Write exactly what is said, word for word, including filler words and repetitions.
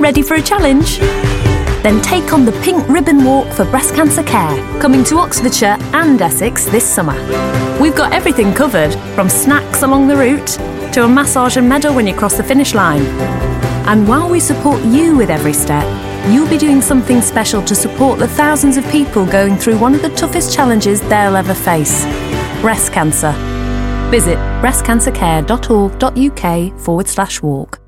Ready for a challenge? Then take on the Pink Ribbon Walk for Breast Cancer Care, coming to Oxfordshire and Essex this summer. We've got everything covered, from snacks along the route to a massage and medal when you cross the finish line. And while we support you with every step, you'll be doing something special to support the thousands of people going through one of the toughest challenges they'll ever face: breast cancer. Visit breastcancercare.org.uk forward slash walk.